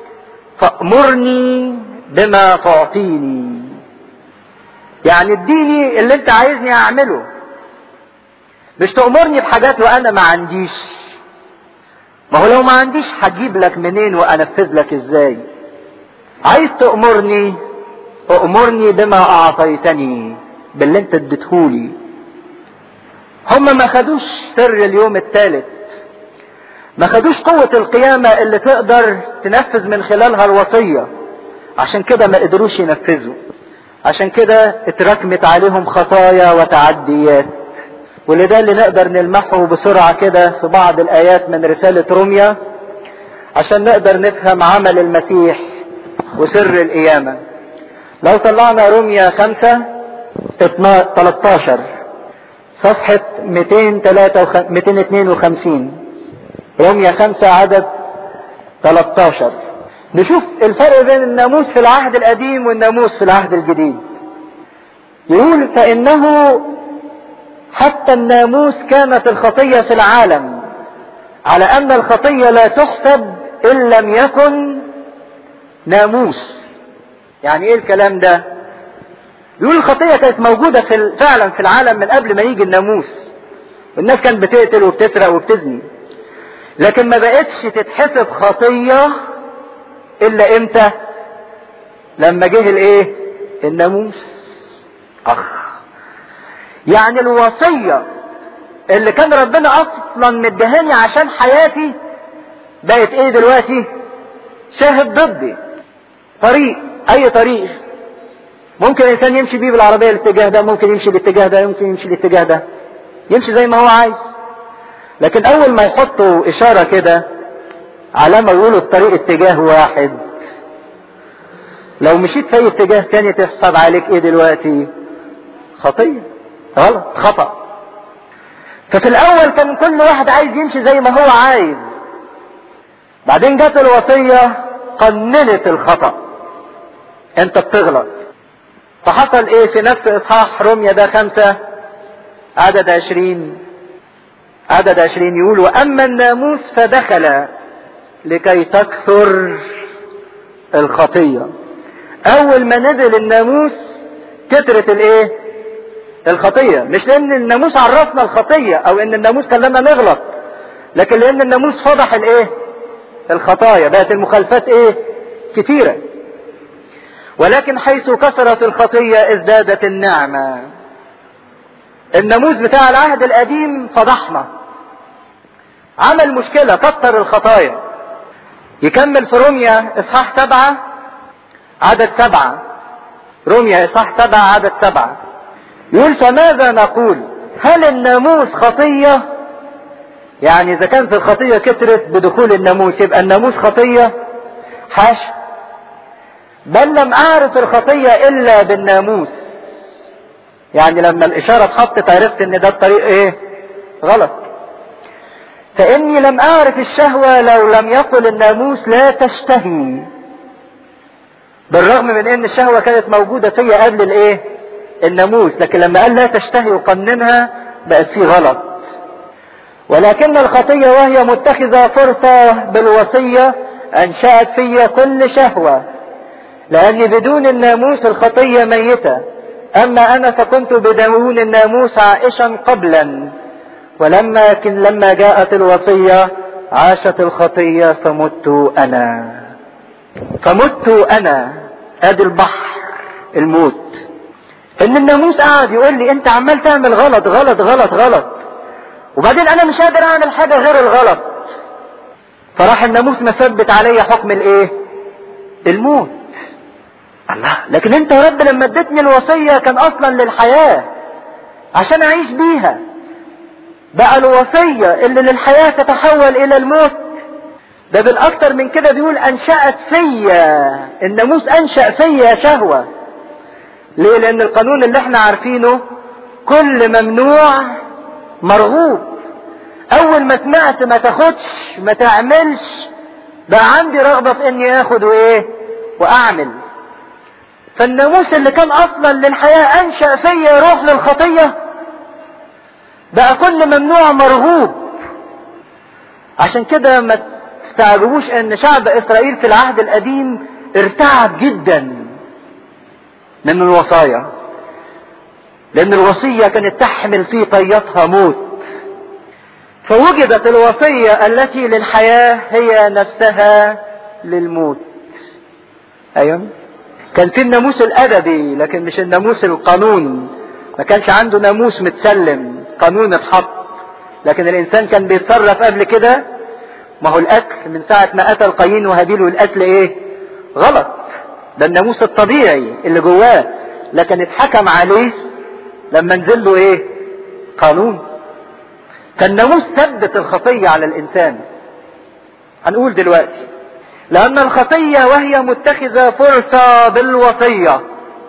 فأمرني بما تعطيني. يعني اديني اللي انت عايزني اعمله، مش تأمرني بحاجات وانا ما عنديش. ما هو لو ما عنديش هجيب لك منين وانفذ لك ازاي؟ عايز تأمرني أمرني بما اعطيتني، باللي انت اديتهولي. هم ما خدوش سر اليوم الثالث، ما خدوش قوة القيامة اللي تقدر تنفذ من خلالها الوصية، عشان كده ما قدروش ينفذوا، عشان كده اتراكمت عليهم خطايا وتعديات. ولده اللي نقدر نلمحه بسرعة كده في بعض الآيات من رسالة روميا عشان نقدر نفهم عمل المسيح وسر القيامة. لو طلعنا روميا خمسة ثلاثة عشر صفحة مئتين واثنين وخمسين، روميا خمسة عدد ثلاثة عشر، نشوف الفرق بين الناموس في العهد القديم والناموس في العهد الجديد. يقول: فإنه حتى الناموس كانت الخطية في العالم، على أن الخطية لا تحسب إن لم يكن ناموس. يعني إيه الكلام ده؟ يقول الخطية كانت موجودة في فعلا في العالم من قبل ما يجي الناموس، والناس كانت بتقتل وبتسرق وبتزني، لكن ما بقتش تتحسب خطية إلا إمتى؟ لما جه الإيه؟ الناموس. أخ، يعني الوصية اللي كان ربنا اصلا مدهاني عشان حياتي بقت ايه دلوقتي؟ شاهد ضدي. طريق، اي طريق ممكن الانسان يمشي بيه بالعربية الاتجاه ده، ممكن يمشي الاتجاه ده، ممكن يمشي الاتجاه ده، يمشي زي ما هو عايز. لكن اول ما يحطوا اشارة كده علامة يقولوا الطريق اتجاه واحد، لو مشيت في اي اتجاه تاني تحسب عليك ايه دلوقتي؟ خطية، غلط، خطأ. ففي الاول كان كل واحد عايز يمشي زي ما هو عايز، بعدين جت الوصية قننت الخطأ، انت بتغلط. فحصل ايه في نفس اصحاح رمية ده خمسة عدد عشرين، عدد عشرين يقول واما الناموس فدخل لكي تكثر الخطية. اول ما نزل الناموس كترت الايه؟ الخطية. مش لان الناموس عرفنا الخطية او ان الناموس خلانا نغلط، لكن لان الناموس فضح الايه؟ الخطايا. بقت المخالفات ايه؟ كتيرة. ولكن حيث كثرت الخطية ازدادت النعمة. الناموس بتاع العهد القديم فضحنا، عمل مشكلة، كتر الخطايا. يكمل في رمية اصحاح سبعة عدد سبعة، رمية اصحاح سبعة عدد سبعة يقول فماذا نقول؟ هل الناموس خطية؟ يعني اذا كانت الخطية كترت بدخول الناموس يبقى الناموس خطية؟ حاشا، بل لم اعرف الخطية الا بالناموس. يعني لما الاشارة اتحطت عرفت ان ده الطريق ايه؟ غلط. فاني لم اعرف الشهوة لو لم يقل الناموس لا تشتهي، بالرغم من ان الشهوة كانت موجودة فيا قبل الايه؟ الناموس، لكن لما قال لا تشتهي وقننها بقت فيه غلط. ولكن الخطية وهي متخذة فرصة بالوصية انشأت فيا كل شهوة، لاني بدون الناموس الخطية ميتة، اما انا فكنت بدون الناموس عائشا قبلا، ولما كن لما جاءت الوصية عاشت الخطية فمت انا. فمت انا، ادي البحر، الموت. ان الناموس قاعد يقول لي انت عمال تعمل غلط غلط غلط غلط، وبعدين انا مش قادر اعمل حاجة غير الغلط. فراح الناموس مثبت علي حكم الايه؟ الموت. الله، لكن انت يا رب لما اديتني الوصية كان اصلا للحياة عشان اعيش بيها، بقى الوصية اللي للحياة تتحول الى الموت. ده بالاكتر من كده بيقول انشأت فيا، الناموس انشأ فيا شهوة. ليه؟ لان القانون اللي احنا عارفينه كل ممنوع مرغوب. اول ما سمعت ما تاخدش ما تعملش، بقى عندي رغبة في اني اخد وايه؟ واعمل. فالناموس اللي كان اصلا للحياة انشأ فيا روح للخطية، بقى كل ممنوع مرغوب. عشان كده ما تستعجبوش ان شعب اسرائيل في العهد القديم ارتعب جدا من الوصايا، لان الوصية كانت تحمل في طياتها موت. فوجدت الوصية التي للحياة هي نفسها للموت. ايوه، كان في الناموس الادبي لكن مش الناموس القانون. ما كانش عنده ناموس متسلم، قانون اتحط. لكن الانسان كان بيتصرف قبل كده. ما هو القتل من ساعة ما قتل قايين وهابيل والقتل ايه؟ غلط. ده الناموس الطبيعي اللي جواه، لكن اتحكم عليه لما نزل له ايه؟ قانون. فالناموس ثبت الخطية على الانسان. هنقول دلوقتي لان الخطية وهي متخذة فرصة بالوصية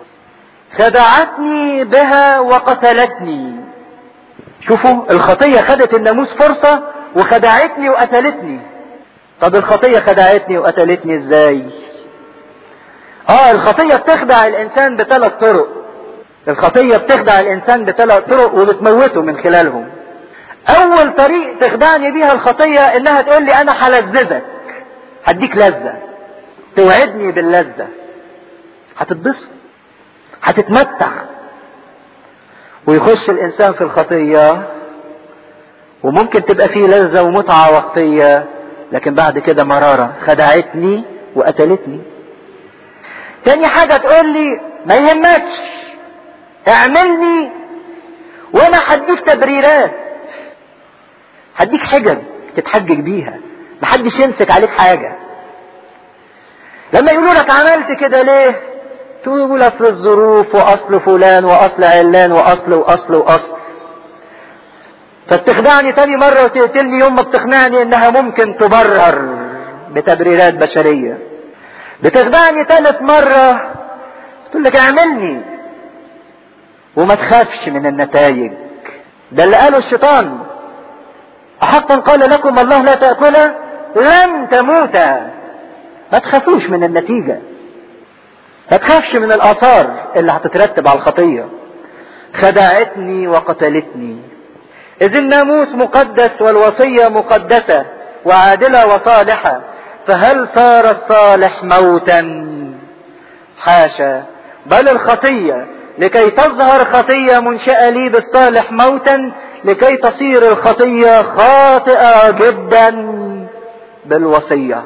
خدعتني بها وقتلتني. شوفوا، الخطية خدت الناموس فرصة وخدعتني وقتلتني. طب الخطية خدعتني وقتلتني ازاي؟ اه الخطية بتخدع الانسان بثلاث طرق. الخطية بتخدع الانسان بثلاث طرق وبتموته من خلالهم. اول طريق تخدعني بيها الخطية انها تقول لي انا هلذذك، هديك لذة، توعدني باللذة، هتتبسط، هتتمتع. ويخش الانسان في الخطية وممكن تبقى فيه لذة ومتعة وقتية، لكن بعد كده مرارة، خدعتني وقتلتني. تاني حاجة تقول لي ما يهمكش، اعملني وانا هديك تبريرات، هديك حجج تتحجج بيها، محدش يمسك عليك حاجة. لما يقولوا لك عملت كده ليه؟ تقول اصل الظروف واصل فلان واصل علان واصل واصل واصل. فبتخدعني تاني مرة وتقتلني يوم ما بتقنعني انها ممكن تبرر بتبريرات بشرية. بتخدعني تالت مرة تقول لك اعملني وما تخافش من النتائج. ده اللي قاله الشيطان، احقا قال لكم الله لا تأكله لن تموتا. ما تخافوش من النتيجة، ما تخافش من الآثار اللي هتترتب على الخطية. خدعتني وقتلتني. إذ الناموس مقدس والوصية مقدسة وعادلة وصالحة، فهل صار الصالح موتا؟ حاشا، بل الخطية لكي تظهر خطية منشأة لي بالصالح موتا، لكي تصير الخطية خاطئة جدا بالوصية.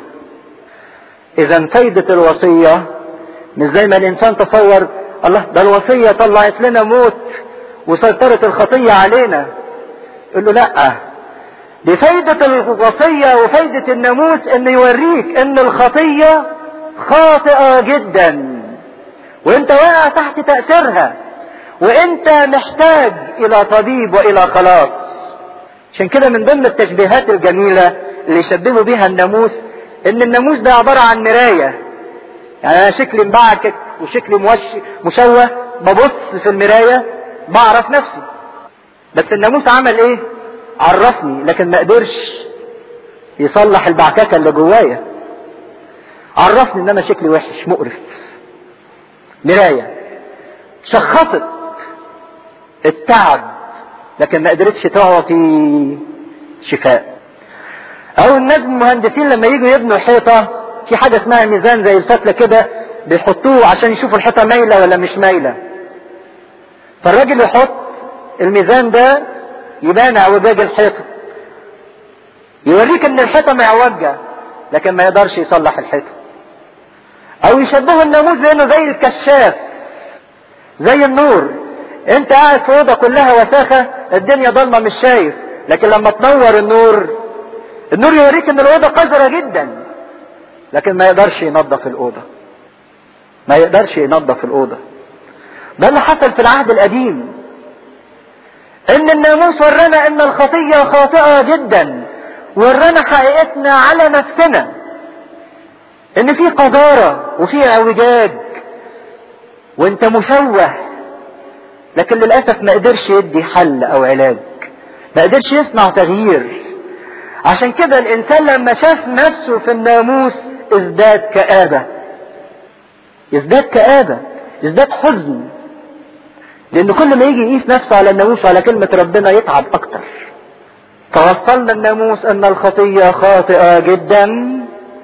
إذا فايدة الوصية مش زي ما الإنسان تصور، الله ده الوصية طلعت لنا موت وسيطرت الخطية علينا. يقول له لا، دي فايدة الوصية وفايدة الناموس ان يوريك ان الخطية خاطئة جدا وانت واقع تحت تأثيرها وانت محتاج الى طبيب والى خلاص. عشان كده من ضمن التشبيهات الجميلة اللي يشبهوا بها الناموس ان الناموس ده عبارة عن مراية. يعني انا شكلي مبعكك وشكلي مشوه، ببص في المراية بعرف نفسي. بس الناموس عمل ايه؟ عرفني، لكن ما قدرش يصلح البعككة اللي جوايا. عرفني ان انا شكلي وحش مقرف. مراية شخصت التعب لكن ما قدرتش تعطي شفاء. او الناس المهندسين لما يجوا يبنوا حيطة في حاجة اسمها ميزان زي الفتلة كده بيحطوه عشان يشوفوا الحيطة مايلة ولا مش مايلة. فالراجل يحط الميزان ده يبان اعوجاج الحيطة، يوريك ان الحيطة معوجة لكن ما يقدرش يصلح الحيطة. او يشبهوا الناموس بانه زي الكشاف، زي النور. انت قاعد في اوضه كلها وساخة، الدنيا ضلمة مش شايف، لكن لما تنور النور، النور يوريك ان الاوضه قذرة جدا لكن ما يقدرش ينظف الاوضه. ما يقدرش ينظف الاوضه. ده اللي حصل في العهد القديم، ان الناموس ورانا ان الخطية خاطئة جدا، ورانا حقيقتنا على نفسنا ان في قذارة وفي اعوجاج وانت مشوه، لكن للأسف ما قدرش يدي حل او علاج، ما قدرش يصنع تغيير. عشان كده الانسان لما شاف نفسه في الناموس ازداد كآبة، ازداد كآبة، ازداد حزن، لان كل ما يجي يقيس نفسه على الناموس وعلى كلمة ربنا يتعب اكتر. توصلنا الناموس ان الخطية خاطئة جدا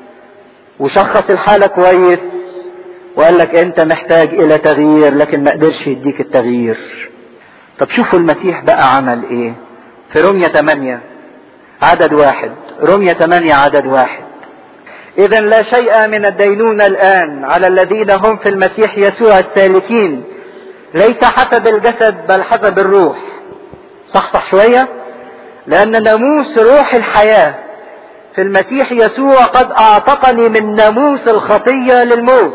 وشخص الحالة كويس وقال لك انت محتاج الى تغيير، لكن ما قدرش يديك التغيير. طب شوفوا المسيح بقى عمل ايه في رومية ثمانية عدد واحد. رومية ثمانية عدد واحد: اذا لا شيء من الدينونة الان على الذين هم في المسيح يسوع السالكين ليس حسب الجسد بل حسب الروح. صح صح شوية، لأن ناموس روح الحياة في المسيح يسوع قد أعتقني من ناموس الخطية للموت،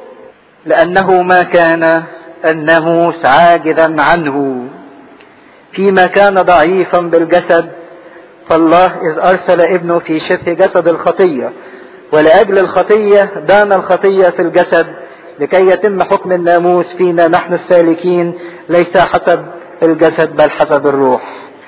لأنه ما كان الناموس عاجزا عنه فيما كان ضعيفا بالجسد، فالله إذ أرسل ابنه في شبه جسد الخطية ولأجل الخطية دان الخطية في الجسد لكي يتم حكم الناموس فينا نحن السالكين ليس حسب الجسد بل حسب الروح.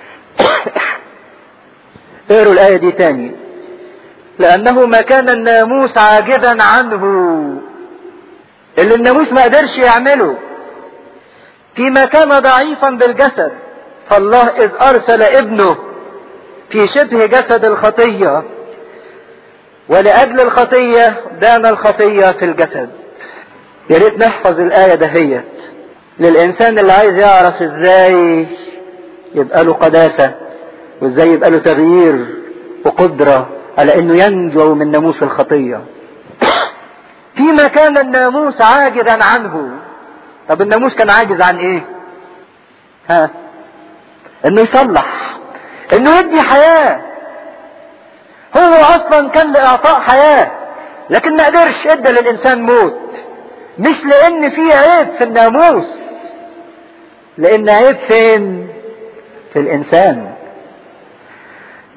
اقروا الآية دي تاني: لأنه ما كان الناموس عاجزا عنه، اللي الناموس ما قدرش يعمله، فيما كان ضعيفا بالجسد، فالله إذ أرسل ابنه في شبه جسد الخطية ولأجل الخطية دان الخطية في الجسد. يا ريت نحفظ الآية دهيت للإنسان اللي عايز يعرف ازاي يبقى له قداسة وازاي يبقى له تغيير وقدرة على انه ينجو من ناموس الخطية. فيما كان الناموس عاجزا عنه. طب الناموس كان عاجز عن ايه؟ ها؟ انه يصلح، انه يدي حياة. هو اصلا كان لاعطاء حياة لكن ما قدرش، ادى للانسان موت. مش لان في عيب في الناموس، لان عيب فين؟ في الانسان.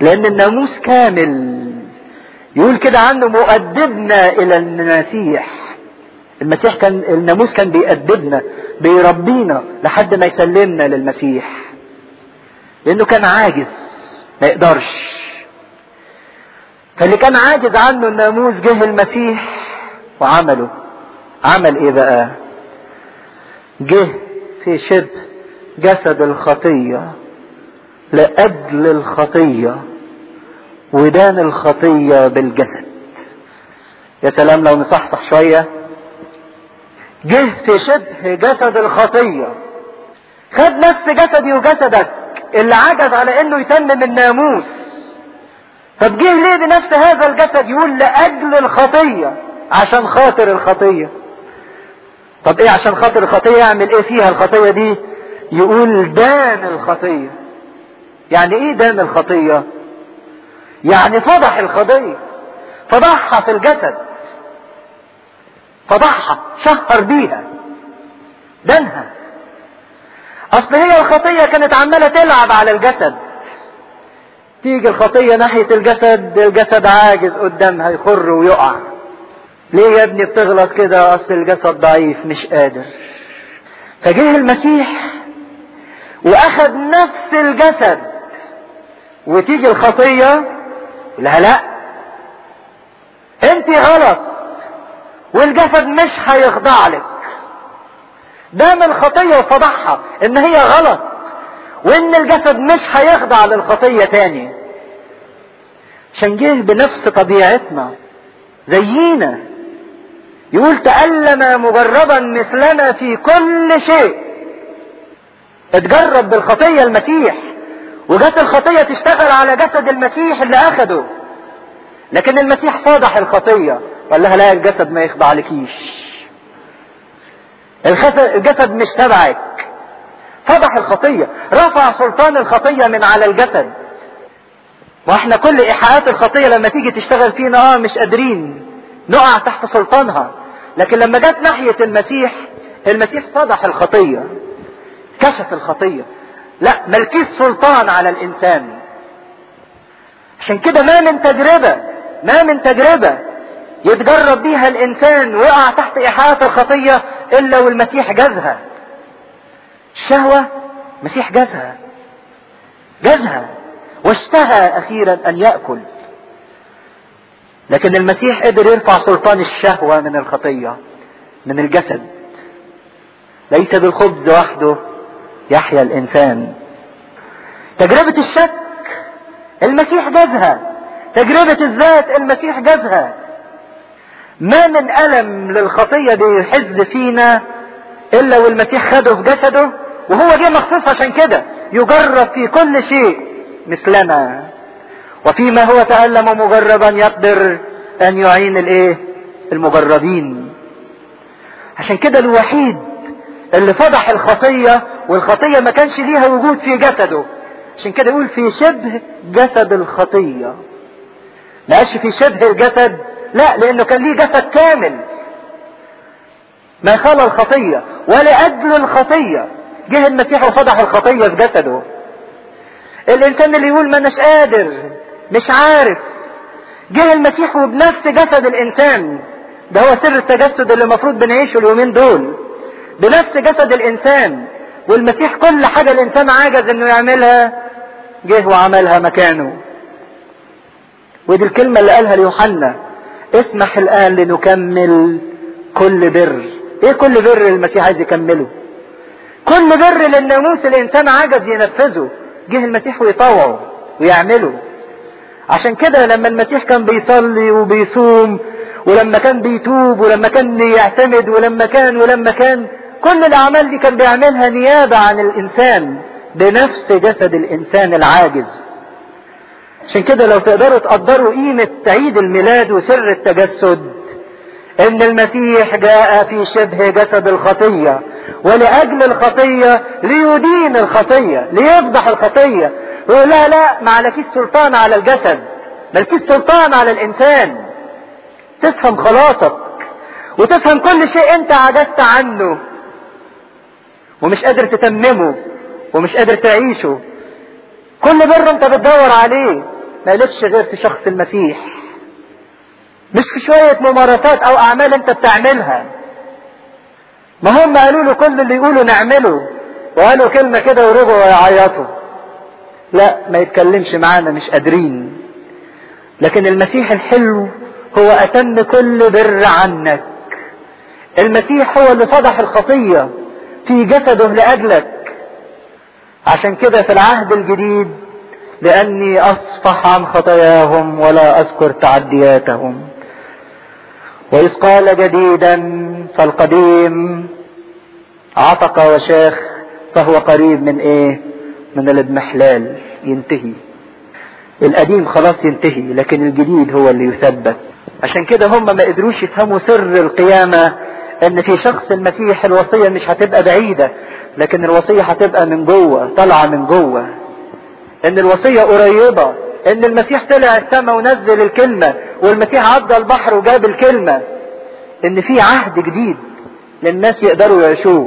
لان الناموس كامل. يقول كده عنه مؤدبنا الى المسيح. المسيح كان الناموس كان بيأدبنا بيربينا لحد ما يسلمنا للمسيح، لانه كان عاجز ما يقدرش. فاللي كان عاجز عنه الناموس جه المسيح وعمله. عمل ايه بقى؟ جه في شبه جسد الخطية لأجل الخطية ودان الخطية بالجسد. يا سلام لو نصحصح شوية. جه في شبه جسد الخطية، خد نفس جسدي وجسدك اللي عجز على انه يتمم الناموس. طب جه ليه بنفس هذا الجسد؟ يقول لأجل الخطية، عشان خاطر الخطية. طب ايه عشان خاطر الخطية؟ يعمل ايه فيها الخطية دي؟ يقول دان الخطية. يعني ايه دان الخطية؟ يعني فضح الخطية، فضحها في الجسد، فضحها شهر بيها دانها. اصل هي الخطية كانت عمالة تلعب على الجسد. تيجي الخطية ناحية الجسد، الجسد عاجز قدامها يخر ويقع. ليه يا ابني بتغلط كده؟ اصل الجسد ضعيف مش قادر. فجه المسيح واخد نفس الجسد، وتيجي الخطية لا لا انت غلط والجسد مش هيخضع لك. دام الخطية وفضحها ان هي غلط وان الجسد مش هيخضع للخطية تاني. عشان جه بنفس طبيعتنا زينا. يقول تألم مجربا مثلنا في كل شيء. اتجرب بالخطية المسيح، وجت الخطية تشتغل على جسد المسيح اللي اخده. لكن المسيح فضح الخطية وقال لها لا، الجسد ما يخضع لكيش، الجسد مش تبعك. فضح الخطية، رفع سلطان الخطية من على الجسد. واحنا كل ايحاءات الخطية لما تيجي تشتغل فينا اه مش قادرين نقع تحت سلطانها. لكن لما جت ناحية المسيح، المسيح فضح الخطية، كشف الخطية، لا ملكيش سلطان على الانسان. عشان كده ما من تجربة ما من تجربة يتجرب بيها الانسان ويقع تحت ايحاءات الخطية الا والمسيح جازها. الشهوة مسيح جازها جازها واشتهى اخيرا ان يأكل. لكن المسيح قدر يرفع سلطان الشهوة من الخطية من الجسد. ليس بالخبز وحده يحيا الانسان. تجربة الشك المسيح جازها، تجربة الذات المسيح جازها. ما من ألم للخطية بيحز فينا إلا والمسيح خده في جسده، وهو جه مخصوص عشان كده يجرب في كل شيء مثلنا، وفيما هو تألم مجربا يقدر أن يعين الإيه؟ المجربين. عشان كده الوحيد اللي فضح الخطية والخطية ما كانش ليها وجود في جسده. عشان كده يقول في شبه جسد الخطية، ما قالش في شبه الجسد، لا، لانه كان ليه جسد كامل ما خلا الخطية. ولأجل الخطية جه المسيح وفضح الخطية في جسده. الانسان اللي يقول ما اناش قادر مش عارف، جه المسيح وبنفس جسد الانسان. ده هو سر التجسد اللي المفروض بنعيشه اليومين دول، بنفس جسد الانسان. والمسيح كل حاجة الانسان عاجز انه يعملها جه وعملها مكانه. ودي الكلمة اللي قالها ليوحنا: اسمح الآن لنكمل كل بر. ايه كل بر المسيح عايز يكمله؟ كل بر للناموس الانسان عجز ينفذه، جه المسيح ويطوعه ويعمله. عشان كده لما المسيح كان بيصلي وبيصوم، ولما كان بيتوب، ولما كان يعتمد، ولما كان ولما كان كل الاعمال دي كان بيعملها نيابة عن الانسان بنفس جسد الانسان العاجز. عشان كده لو تقدروا تقدروا قيمة عيد الميلاد وسر التجسد، ان المسيح جاء في شبه جسد الخطية ولأجل الخطية ليدين الخطية، ليفضح الخطية، ويقول لا لا ما عليكيش سلطان على الجسد، مالكيش سلطان على الانسان. تفهم خلاصك وتفهم كل شيء انت عجزت عنه ومش قادر تتممه ومش قادر تعيشه. كل بر انت بتدور عليه ما قالتش غير في شخص المسيح، مش في شوية ممارسات او اعمال انت بتعملها. ما هم قالوا له كل اللي يقولوا نعمله، وقالوا كلمة كده ورجعوا يعيطوا. لا، ما يتكلمش معانا، مش قادرين. لكن المسيح الحلو هو اتم كل بر عنك. المسيح هو اللي فضح الخطية في جسده لأجلك. عشان كده في العهد الجديد لأني أصفح عن خطاياهم ولا أذكر تعدياتهم. وإذ قال جديدا فالقديم عتق وشاخ فهو قريب من إيه؟ من الاضمحلال، ينتهي. القديم خلاص ينتهي، لكن الجديد هو اللي يثبت. عشان كده هم ما قدروش يفهموا سر القيامة، ان في شخص المسيح الوصية مش هتبقى بعيدة، لكن الوصية هتبقى من جوه، طالعة من جوه. ان الوصية قريبة، ان المسيح طلع السماء ونزل الكلمة، والمسيح عدى البحر وجاب الكلمة. ان في عهد جديد للناس يقدروا يعيشوه.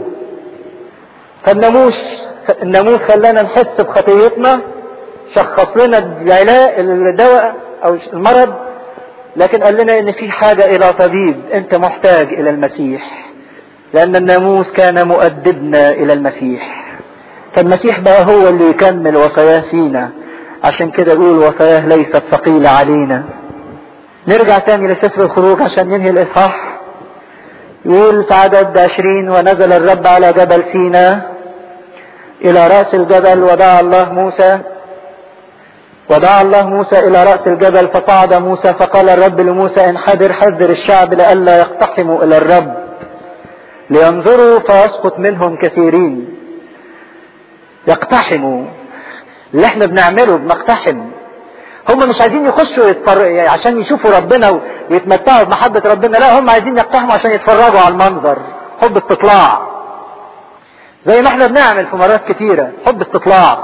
فالناموس الناموس خلانا نحس بخطيتنا، شخص لنا العلاج الدواء او المرض، لكن قال لنا ان في حاجة الى طبيب، انت محتاج الى المسيح، لان الناموس كان مؤدبنا الى المسيح. فالمسيح بقى هو اللي يكمل وصاياه فينا. عشان كده يقول وصاياه ليست ثقيلة علينا. نرجع تاني لسفر الخروج عشان ننهي الاصحاح. يقول في عدد عشرين ونزل الرب على جبل سيناء الى رأس الجبل، ودعا الله موسى ودعا الله موسى الى رأس الجبل، فصعد موسى فقال الرب لموسى انحدر حذر الشعب لئلا يقتحموا الى الرب لينظروا فيسقط منهم كثيرين. يقتحموا اللي احنا بنعمله، بنقتحم. هم مش عايزين يخشوا يتفر... عشان يشوفوا ربنا ويتمتعوا بمحبة ربنا، لا، هم عايزين يقتحموا عشان يتفرجوا على المنظر، حب استطلاع. زي ما احنا بنعمل في مرات كتيرة، حب استطلاع،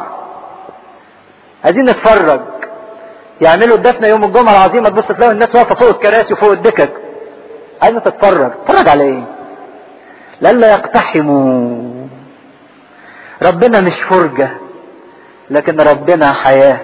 عايزين نتفرج. يعملوا الدفنة يوم الجمعة العظيمة، تبص تلاقوا الناس واقفة فوق الكراسي وفوق الدكك، عايزة تتفرج. تتفرج على ايه؟ لألا يقتحموا. ربنا مش فرجة، لكن ربنا حياة.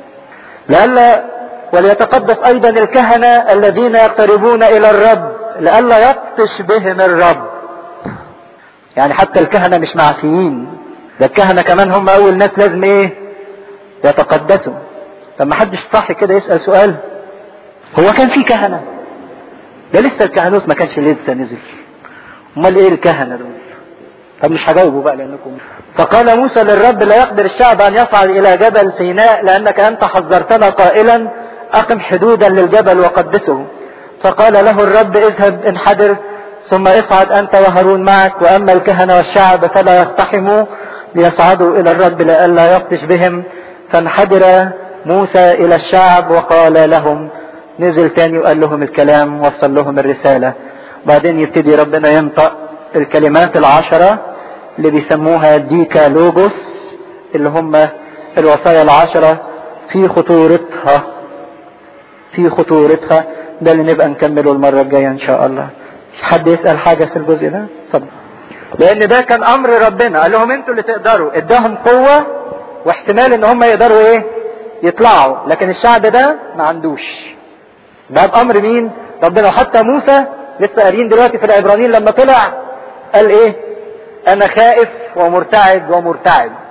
لألا وليتقدس أيضا الكهنة الذين يقتربون إلى الرب لألا يبطش بهم الرب. يعني حتى الكهنة مش معفيين، ده الكهنة كمان هم أول ناس لازم إيه؟ يتقدسوا. طب ما حدش صح كده يسأل سؤال، هو كان في كهنة؟ ده لسه الكهنوت ما كانش لسه نزل، امال ايه الكهنة دول؟ طب مش هجاوبه بقى لانكم. فقال موسى للرب لا يقدر الشعب ان يصعد الى جبل سيناء لانك انت حذرتنا قائلا اقم حدودا للجبل وقدسه. فقال له الرب اذهب انحدر ثم اصعد انت وهارون معك، واما الكهنة والشعب فلا يقتحموا ليصعدوا الى الرب لئلا يبطش بهم. فانحدر موسى الى الشعب وقال لهم، نزل تاني وقال لهم الكلام، وصل لهم الرسالة. بعدين يبتدي ربنا ينطق الكلمات العشرة اللي بيسموها ديكا لوجوس، اللي هم الوصايا العشرة في خطورتها في خطورتها ده اللي نبقى نكمله المرة الجاية ان شاء الله. حد يسأل حاجة في الجزء ده؟ اتفضل. لان ده كان امر ربنا، قال لهم انتوا اللي تقدروا، اداهم قوة واحتمال ان هم يقدروا ايه؟ يطلعوا، لكن الشعب ده ما عندوش. ده بامر مين؟ ربنا. وحتى موسى لسه قاريين دلوقتي في العبرانيين لما طلع قال ايه؟ انا خائف ومرتعد ومرتعب.